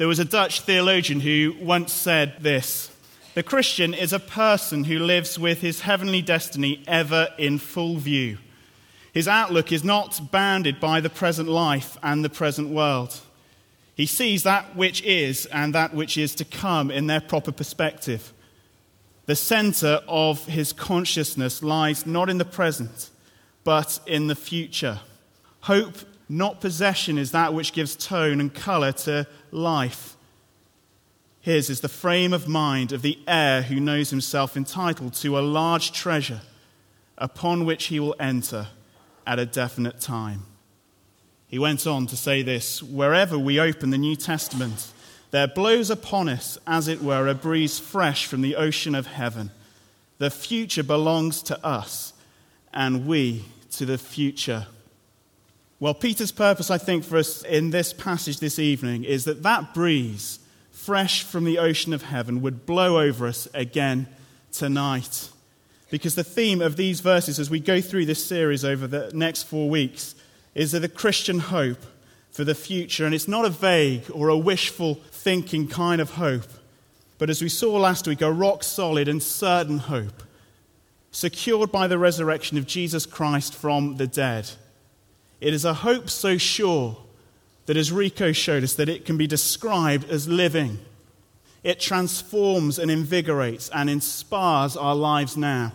There was a Dutch theologian who once said this: "The Christian is a person who lives with his heavenly destiny ever in full view. His outlook is not bounded by the present life and the present world. He sees that which is and that which is to come in their proper perspective. The center of his consciousness lies not in the present, but in the future. Hope, not possession, is that which gives tone and color to life. His is the frame of mind of the heir who knows himself entitled to a large treasure upon which he will enter at a definite time." He went on to say this: "Wherever we open the New Testament, there blows upon us, as it were, a breeze fresh from the ocean of heaven. The future belongs to us, and we to the future." Well, Peter's purpose, I think, for us in this passage this evening is that that breeze, fresh from the ocean of heaven, would blow over us again tonight. Because the theme of these verses as we go through this series over the next 4 weeks is that the Christian hope for the future. And it's not a vague or a wishful thinking kind of hope, but as we saw last week, a rock-solid and certain hope, secured by the resurrection of Jesus Christ from the dead. It is a hope so sure that, as Rico showed us, that it can be described as living. It transforms and invigorates and inspires our lives now.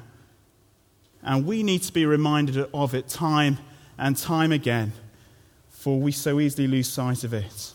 And we need to be reminded of it time and time again, for we so easily lose sight of it.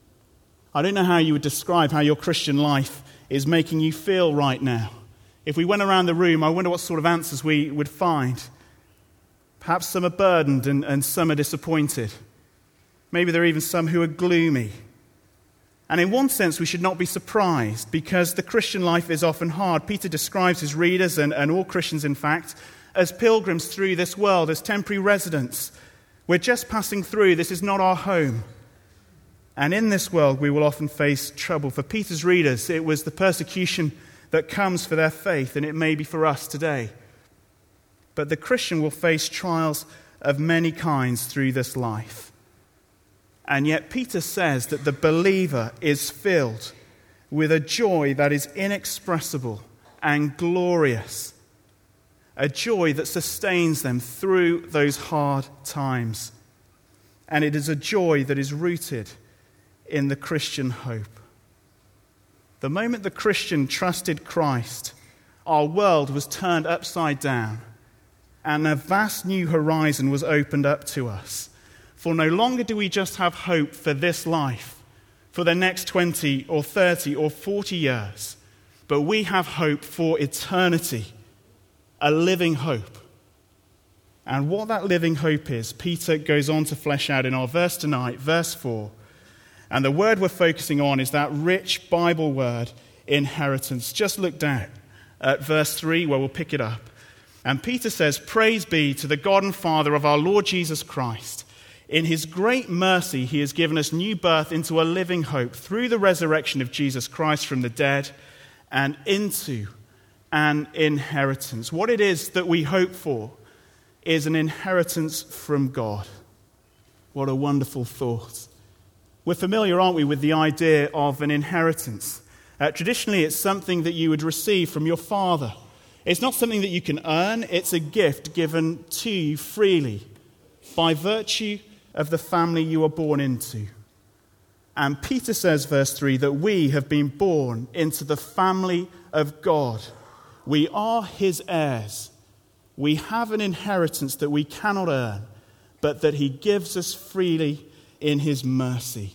I don't know how you would describe how your Christian life is making you feel right now. If we went around the room, I wonder what sort of answers we would find. Perhaps some are burdened and some are disappointed. Maybe there are even some who are gloomy. And in one sense, we should not be surprised, because the Christian life is often hard. Peter describes his readers, and all Christians, in fact, as pilgrims through this world, as temporary residents. We're just passing through. This is not our home. And in this world, we will often face trouble. For Peter's readers, it was the persecution that comes for their faith, and it may be for us today. But the Christian will face trials of many kinds through this life. And yet Peter says that the believer is filled with a joy that is inexpressible and glorious, a joy that sustains them through those hard times. And it is a joy that is rooted in the Christian hope. The moment the Christian trusted Christ, our world was turned upside down, and a vast new horizon was opened up to us. For no longer do we just have hope for this life, for the next 20 or 30 or 40 years, but we have hope for eternity, a living hope. And what that living hope is, Peter goes on to flesh out in our verse tonight, verse 4. And the word we're focusing on is that rich Bible word, inheritance. Just look down at verse 3 where we'll pick it up. And Peter says, "Praise be to the God and Father of our Lord Jesus Christ. In his great mercy, he has given us new birth into a living hope through the resurrection of Jesus Christ from the dead and into an inheritance." What it is that we hope for is an inheritance from God. What a wonderful thought. We're familiar, aren't we, with the idea of an inheritance. Traditionally, it's something that you would receive from your father. It's not something that you can earn. It's a gift given to you freely by virtue of the family you are born into. And Peter says, verse 3, that we have been born into the family of God. We are his heirs. We have an inheritance that we cannot earn, but that he gives us freely in his mercy.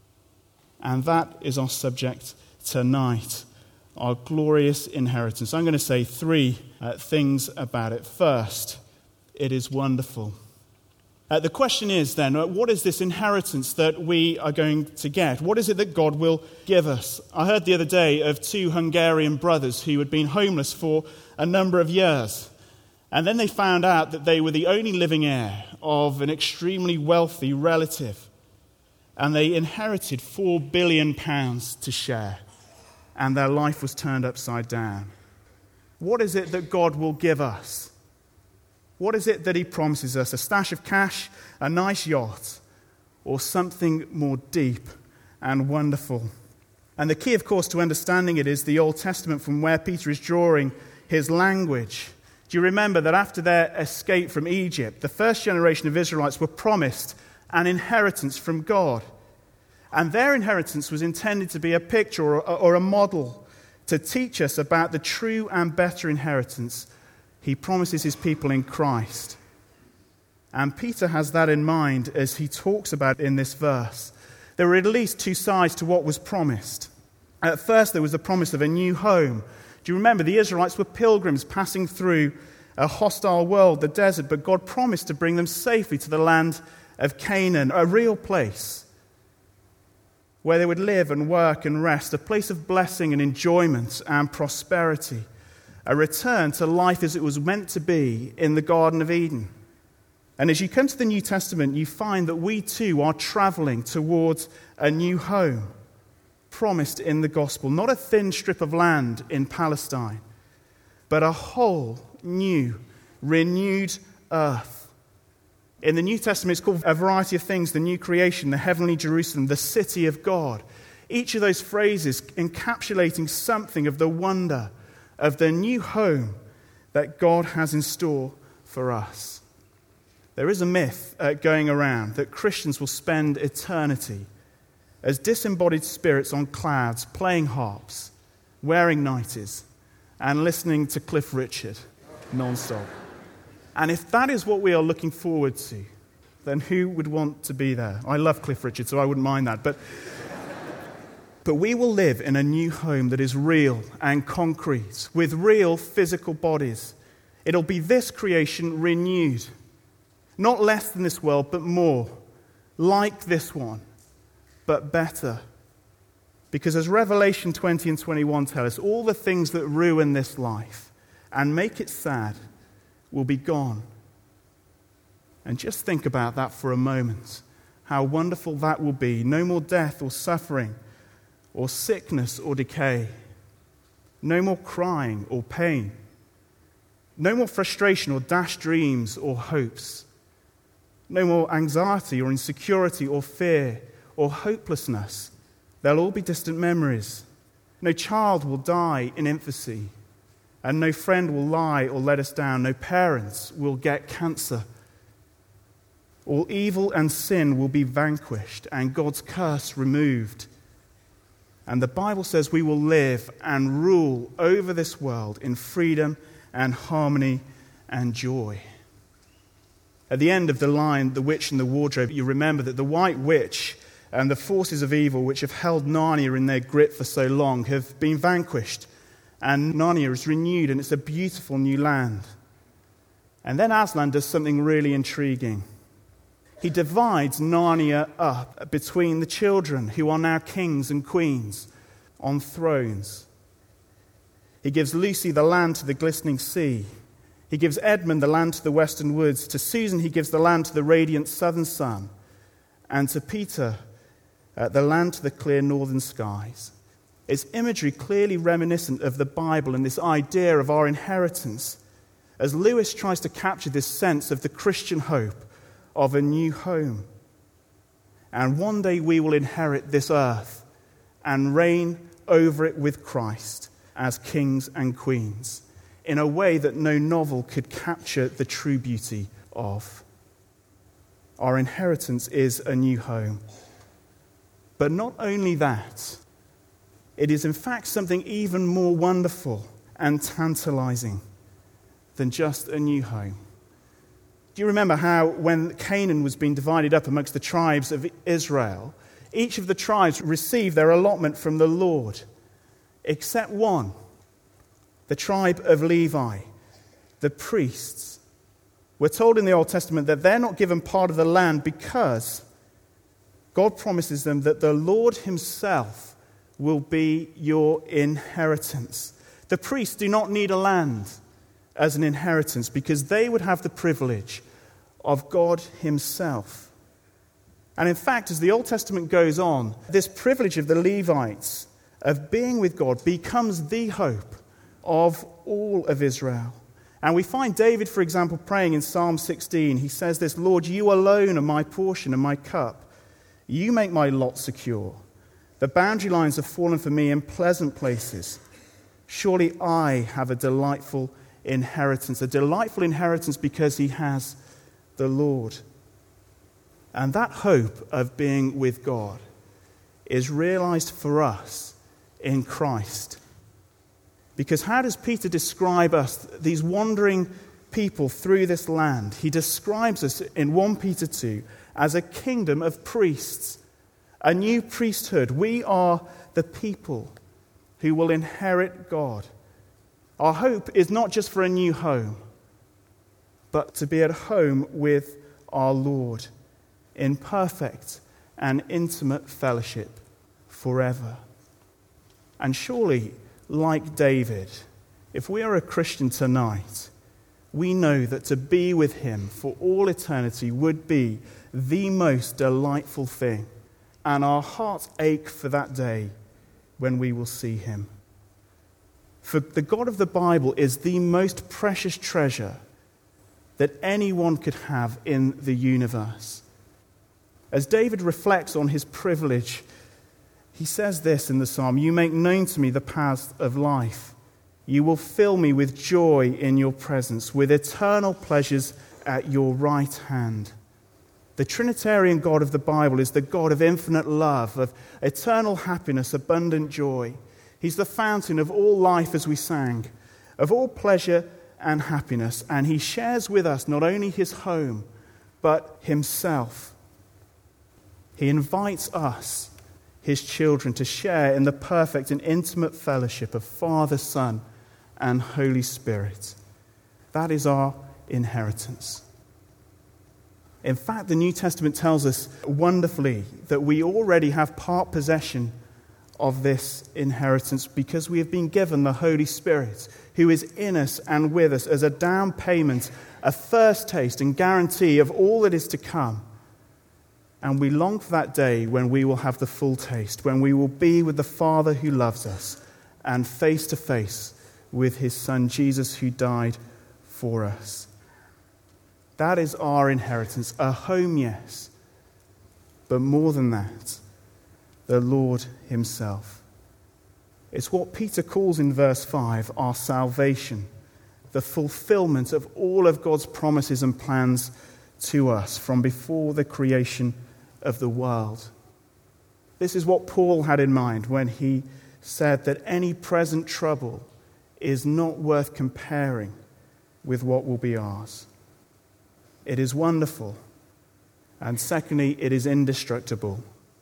And that is our subject tonight, our glorious inheritance. I'm going to say 3 things about it. First, it is wonderful. The question is then, what is this inheritance that we are going to get? What is it that God will give us? I heard the other day of 2 Hungarian brothers who had been homeless for a number of years. And then they found out that they were the only living heir of an extremely wealthy relative. And they inherited £4 billion to share. And their life was turned upside down. What is it that God will give us? What is it that he promises us? A stash of cash, a nice yacht, or something more deep and wonderful? And the key, of course, to understanding it is the Old Testament, from where Peter is drawing his language. Do you remember that after their escape from Egypt, the first generation of Israelites were promised an inheritance from God? And their inheritance was intended to be a picture or a model to teach us about the true and better inheritance he promises his people in Christ. And Peter has that in mind as he talks about in this verse. There were at least two sides to what was promised. At first, there was the promise of a new home. Do you remember the Israelites were pilgrims passing through a hostile world, the desert, but God promised to bring them safely to the land of Canaan, a real place where they would live and work and rest, a place of blessing and enjoyment and prosperity, a return to life as it was meant to be in the Garden of Eden. And as you come to the New Testament, you find that we too are traveling towards a new home promised in the gospel. Not a thin strip of land in Palestine, but a whole new, renewed earth. In the New Testament, it's called a variety of things: the new creation, the heavenly Jerusalem, the city of God. Each of those phrases encapsulating something of the wonder of the new home that God has in store for us. There is a myth going around that Christians will spend eternity as disembodied spirits on clouds, playing harps, wearing nighties, and listening to Cliff Richard non-stop. And if that is what we are looking forward to, then who would want to be there? I love Cliff Richard, so I wouldn't mind that. But we will live in a new home that is real and concrete, with real physical bodies. It'll be this creation renewed. Not less than this world, but more. Like this one, but better. Because as Revelation 20 and 21 tell us, all the things that ruin this life and make it sad will be gone. And just think about that for a moment. How wonderful that will be. No more death or suffering or sickness or decay. No more crying or pain. No more frustration or dashed dreams or hopes. No more anxiety or insecurity or fear or hopelessness. They'll all be distant memories. No child will die in infancy, and no friend will lie or let us down. No parents will get cancer. All evil and sin will be vanquished, and God's curse removed. And the Bible says we will live and rule over this world in freedom and harmony and joy. At the end of the line, The Witch and the Wardrobe, you remember that the White Witch and the forces of evil which have held Narnia in their grip for so long have been vanquished. And Narnia is renewed, and it's a beautiful new land. And then Aslan does something really intriguing. He divides Narnia up between the children who are now kings and queens on thrones. He gives Lucy the land to the glistening sea. He gives Edmund the land to the western woods. To Susan he gives the land to the radiant southern sun. And to Peter, the land to the clear northern skies. It's imagery clearly reminiscent of the Bible and this idea of our inheritance, as Lewis tries to capture this sense of the Christian hope of a new home. And one day we will inherit this earth and reign over it with Christ as kings and queens in a way that no novel could capture the true beauty of. Our inheritance is a new home. But not only that, it is in fact something even more wonderful and tantalizing than just a new home. Do you remember how when Canaan was being divided up amongst the tribes of Israel, each of the tribes received their allotment from the Lord, except one, the tribe of Levi, the priests. We're told in the Old Testament that they're not given part of the land because God promises them that the Lord himself will be your inheritance. The priests do not need a land as an inheritance because they would have the privilege of God himself. And in fact, as the Old Testament goes on, this privilege of the Levites of being with God becomes the hope of all of Israel. And we find David, for example, praying in Psalm 16. He says this, "Lord, you alone are my portion and my cup. You make my lot secure. The boundary lines have fallen for me in pleasant places. Surely I have a delightful inheritance because he has the Lord. And that hope of being with God is realized for us in Christ. Because how does Peter describe us, these wandering people through this land? He describes us in 1 Peter 2 as a kingdom of priests, a new priesthood. We are the people who will inherit God. Our hope is not just for a new home, but to be at home with our Lord in perfect and intimate fellowship forever. And surely, like David, if we are a Christian tonight, we know that to be with him for all eternity would be the most delightful thing, and our hearts ache for that day when we will see him. For the God of the Bible is the most precious treasure that anyone could have in the universe. As David reflects on his privilege, he says this in the psalm, "You make known to me the paths of life. You will fill me with joy in your presence, with eternal pleasures at your right hand." The Trinitarian God of the Bible is the God of infinite love, of eternal happiness, abundant joy. He's the fountain of all life, as we sang, of all pleasure and happiness. And he shares with us not only his home, but himself. He invites us, his children, to share in the perfect and intimate fellowship of Father, Son, and Holy Spirit. That is our inheritance. In fact, the New Testament tells us wonderfully that we already have part possession of this inheritance because we have been given the Holy Spirit, who is in us and with us as a down payment, a first taste and guarantee of all that is to come. And we long for that day when we will have the full taste, when we will be with the Father who loves us and face to face with his Son Jesus, who died for us. That is our inheritance, a home, yes, but more than that, the Lord himself. It's what Peter calls in verse 5 our salvation, the fulfillment of all of God's promises and plans to us from before the creation of the world. This is what Paul had in mind when he said that any present trouble is not worth comparing with what will be ours. It is wonderful, and secondly, it is indestructible.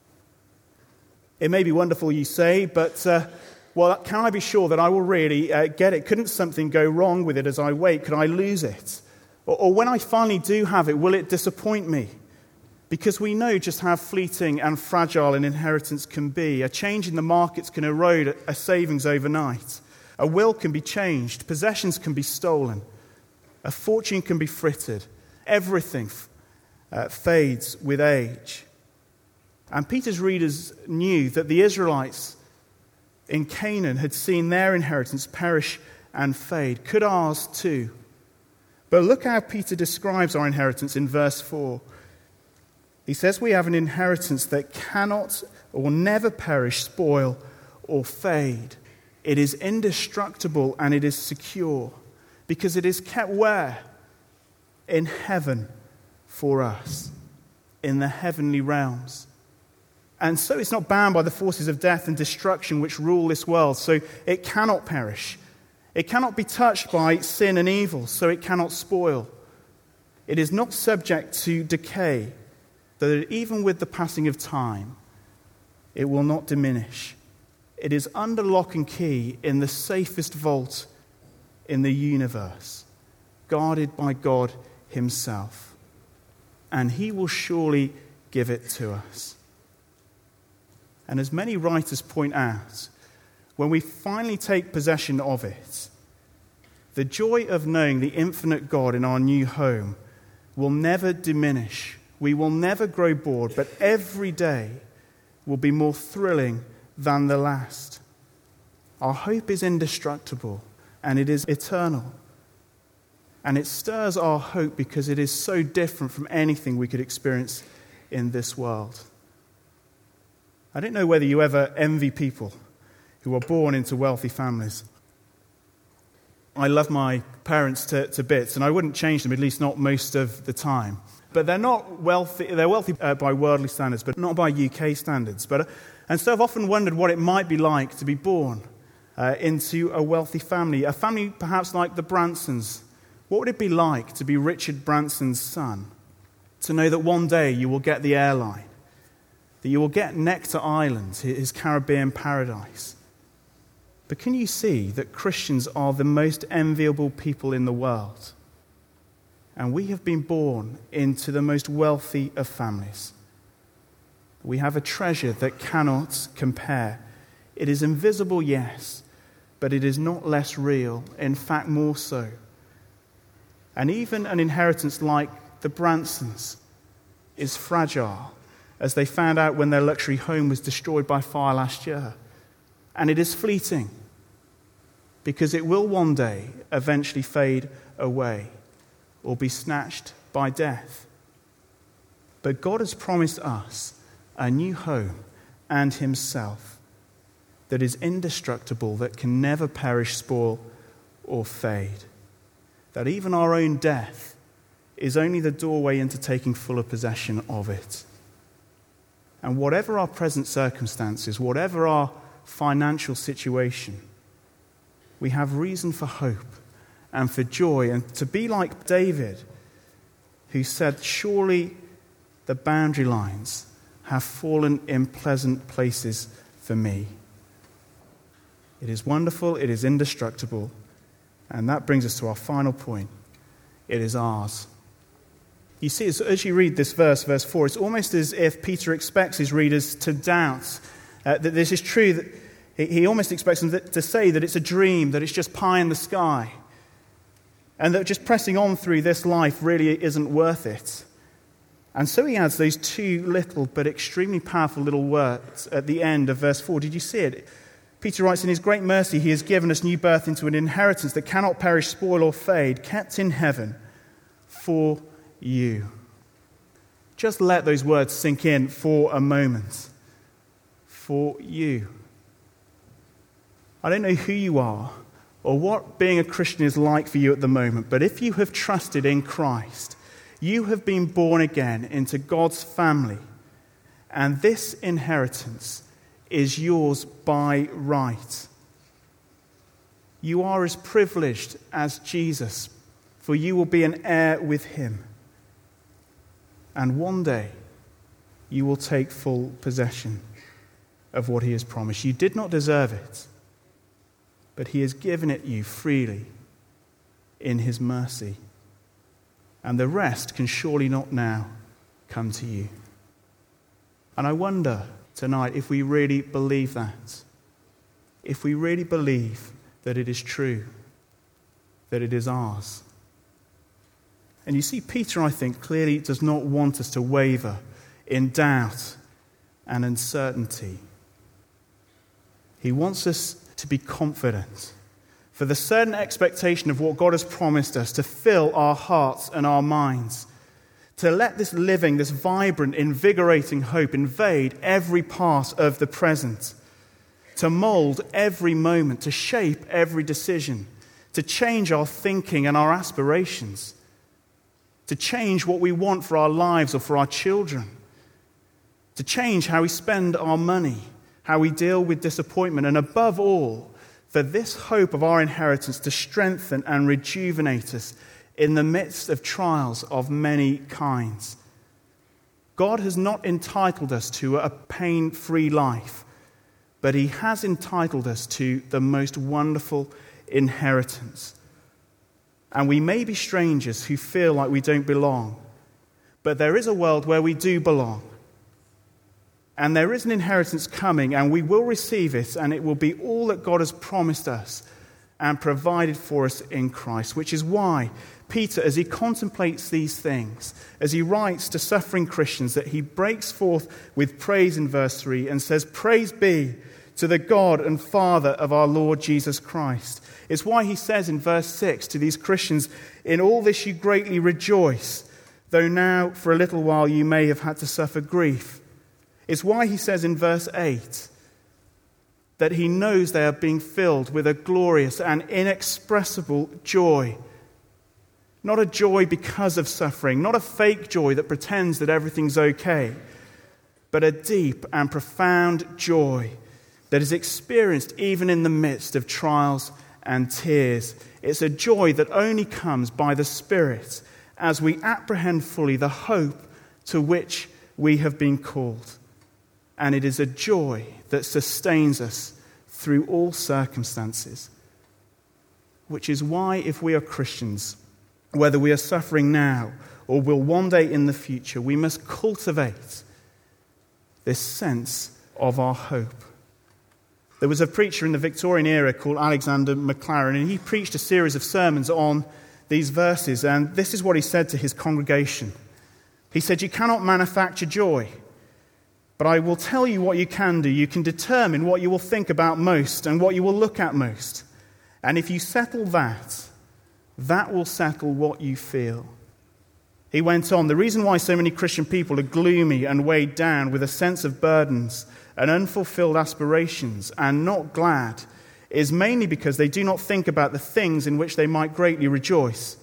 It may be wonderful, you say, but can I be sure that I will really get it? Couldn't something go wrong with it as I wait? Could I lose it? Or when I finally do have it, will it disappoint me? Because we know just how fleeting and fragile an inheritance can be. A change in the markets can erode a savings overnight. A will can be changed. Possessions can be stolen. A fortune can be frittered. Everything fades with age. And Peter's readers knew that the Israelites in Canaan had seen their inheritance perish and fade. Could ours too? But look how Peter describes our inheritance in verse 4. He says we have an inheritance that cannot or never perish, spoil, or fade. It is indestructible and it is secure because it is kept where? In heaven for us, in the heavenly realms. And so it's not bound by the forces of death and destruction which rule this world, so it cannot perish. It cannot be touched by sin and evil, so it cannot spoil. It is not subject to decay, that even with the passing of time, it will not diminish. It is under lock and key in the safest vault in the universe, guarded by God himself. And he will surely give it to us. And as many writers point out, when we finally take possession of it, the joy of knowing the infinite God in our new home will never diminish. We will never grow bored, but every day will be more thrilling than the last. Our hope is indestructible, and it is eternal. And it stirs our hope because it is so different from anything we could experience in this world. I don't know whether you ever envy people who are born into wealthy families. I love my parents to bits, and I wouldn't change them, at least not most of the time. But they're not wealthy. They're wealthy by worldly standards, but not by UK standards. And so I've often wondered what it might be like to be born into a wealthy family, a family perhaps like the Bransons. What would it be like to be Richard Branson's son? To know that one day you will get the airline, that you will get Nectar Island, his Caribbean paradise. But can you see that Christians are the most enviable people in the world? And we have been born into the most wealthy of families. We have a treasure that cannot compare. It is invisible, yes, but it is not less real, in fact, more so. And even an inheritance like the Bransons is fragile, as they found out when their luxury home was destroyed by fire last year. And it is fleeting, because it will one day eventually fade away or be snatched by death. But God has promised us a new home and himself that is indestructible, that can never perish, spoil, or fade. That even our own death is only the doorway into taking fuller possession of it. And whatever our present circumstances, whatever our financial situation, we have reason for hope and for joy, and to be like David, who said, "Surely the boundary lines have fallen in pleasant places for me." It is wonderful, it is indestructible, and that brings us to our final point. It is ours. You see, as you read this verse 4, it's almost as if Peter expects his readers to doubt that this is true. That he almost expects them to say that it's a dream, that it's just pie in the sky, and that just pressing on through this life really isn't worth it. And so he adds those two little but extremely powerful little words at the end of verse 4. Did you see it? Peter writes, "In his great mercy he has given us new birth into an inheritance that cannot perish, spoil, or fade, kept in heaven for you." Just let those words sink in for a moment. For you. I don't know who you are or what being a Christian is like for you at the moment, but if you have trusted in Christ, you have been born again into God's family, and this inheritance is yours by right. You are as privileged as Jesus, for you will be an heir with him. And one day, you will take full possession of what he has promised. You did not deserve it, but he has given it you freely in his mercy. And the rest can surely not now come to you. And I wonder tonight if we really believe that. If we really believe that it is true, that it is ours. And you see, Peter, I think, clearly does not want us to waver in doubt and uncertainty. He wants us to be confident, for the certain expectation of what God has promised us to fill our hearts and our minds, to let this living, this vibrant, invigorating hope invade every part of the present, to mold every moment, to shape every decision, to change our thinking and our aspirations, to change what we want for our lives or for our children, to change how we spend our money, how we deal with disappointment, and above all, for this hope of our inheritance to strengthen and rejuvenate us in the midst of trials of many kinds. God has not entitled us to a pain-free life, but he has entitled us to the most wonderful inheritance. And we may be strangers who feel like we don't belong, but there is a world where we do belong. And there is an inheritance coming, and we will receive it, and it will be all that God has promised us and provided for us in Christ, which is why Peter, as he contemplates these things, as he writes to suffering Christians, that he breaks forth with praise in verse 3 and says, "Praise be to the God and Father of our Lord Jesus Christ." It's why he says in verse 6 to these Christians, "In all this you greatly rejoice, though now for a little while you may have had to suffer grief." It's why he says in verse 8 that he knows they are being filled with a glorious and inexpressible joy. Not a joy because of suffering, not a fake joy that pretends that everything's okay, but a deep and profound joy that is experienced even in the midst of trials and tears. It's a joy that only comes by the Spirit as we apprehend fully the hope to which we have been called. And it is a joy that sustains us through all circumstances. Which is why, if we are Christians, whether we are suffering now or will one day in the future, we must cultivate this sense of our hope. There was a preacher in the Victorian era called Alexander Maclaren, and he preached a series of sermons on these verses, and this is what he said to his congregation. He said, "You cannot manufacture joy, but I will tell you what you can do. You can determine what you will think about most and what you will look at most. And if you settle that, that will settle what you feel." He went on, "The reason why so many Christian people are gloomy and weighed down with a sense of burdens and unfulfilled aspirations and not glad is mainly because they do not think about the things in which they might greatly rejoice.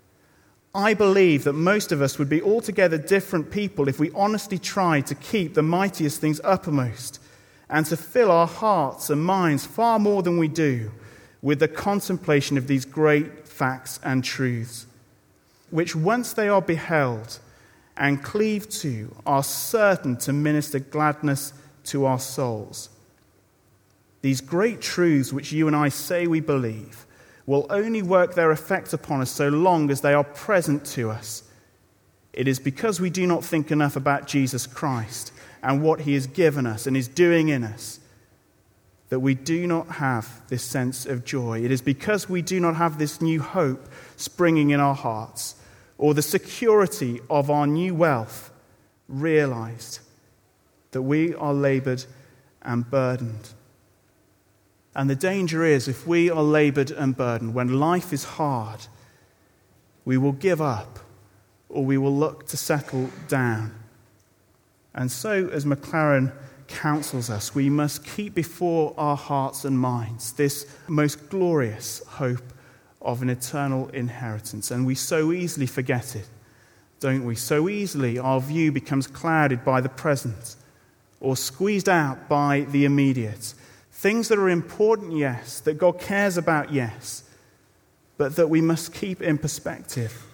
I believe that most of us would be altogether different people if we honestly tried to keep the mightiest things uppermost and to fill our hearts and minds far more than we do with the contemplation of these great facts and truths, which once they are beheld and cleaved to, are certain to minister gladness to our souls. These great truths which you and I say we believe will only work their effect upon us so long as they are present to us. It is because we do not think enough about Jesus Christ and what he has given us and is doing in us that we do not have this sense of joy. It is because we do not have this new hope springing in our hearts or the security of our new wealth realized that we are labored and burdened. And the danger is, if we are labored and burdened, when life is hard, we will give up or we will look to settle down. And so, as Maclaren counsels us, we must keep before our hearts and minds this most glorious hope of an eternal inheritance. And we so easily forget it, don't we? So easily our view becomes clouded by the present or squeezed out by the immediate. Things that are important, yes, that God cares about, yes, but that we must keep in perspective.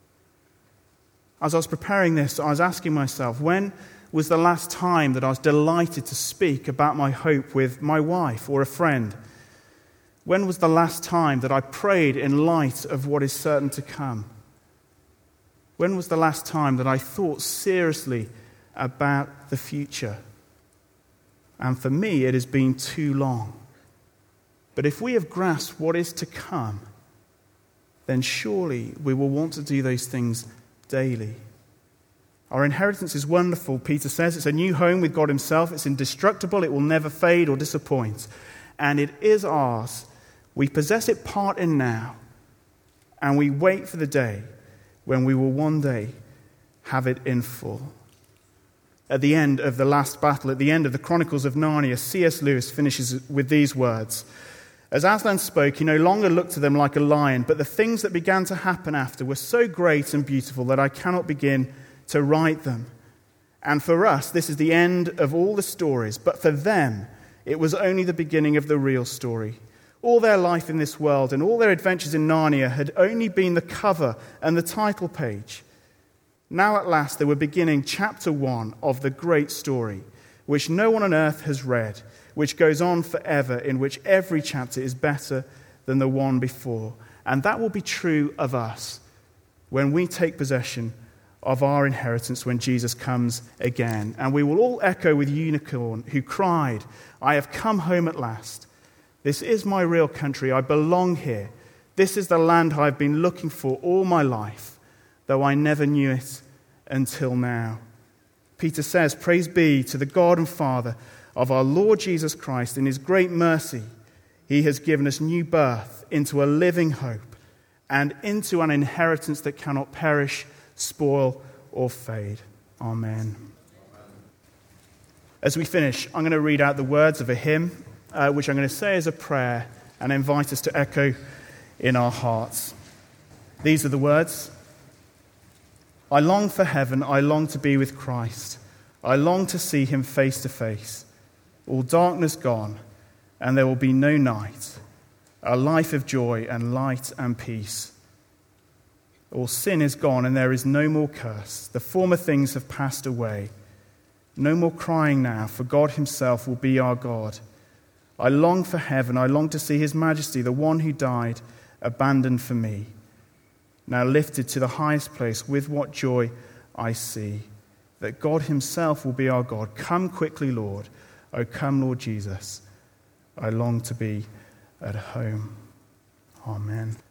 As I was preparing this, I was asking myself, when was the last time that I was delighted to speak about my hope with my wife or a friend? When was the last time that I prayed in light of what is certain to come? When was the last time that I thought seriously about the future? And for me, it has been too long. But if we have grasped what is to come, then surely we will want to do those things daily. Our inheritance is wonderful, Peter says. It's a new home with God himself. It's indestructible. It will never fade or disappoint. And it is ours. We possess it part in now. And we wait for the day when we will one day have it in full. At the end of the last battle, at the end of the Chronicles of Narnia, C.S. Lewis finishes with these words. As Aslan spoke, he no longer looked to them like a lion, but the things that began to happen after were so great and beautiful that I cannot begin to write them. And for us, this is the end of all the stories, but for them, it was only the beginning of the real story. All their life in this world and all their adventures in Narnia had only been the cover and the title page. Now at last they were beginning chapter 1 of the great story, which no one on earth has read, which goes on forever, in which every chapter is better than the one before. And that will be true of us when we take possession of our inheritance when Jesus comes again. And we will all echo with Unicorn, who cried, "I have come home at last. This is my real country. I belong here. This is the land I've been looking for all my life, though I never knew it until now." Peter says, "Praise be to the God and Father of our Lord Jesus Christ. In his great mercy, he has given us new birth into a living hope and into an inheritance that cannot perish, spoil, or fade." Amen. As we finish, I'm going to read out the words of a hymn, which I'm going to say as a prayer and invite us to echo in our hearts. These are the words. I long for heaven, I long to be with Christ. I long to see him face to face. All darkness gone, and there will be no night. A life of joy and light and peace. All sin is gone, and there is no more curse. The former things have passed away. No more crying now, for God himself will be our God. I long for heaven, I long to see his majesty, the one who died, abandoned for me. Now lifted to the highest place, with what joy I see, that God himself will be our God. Come quickly, Lord. O come, Lord Jesus. I long to be at home. Amen.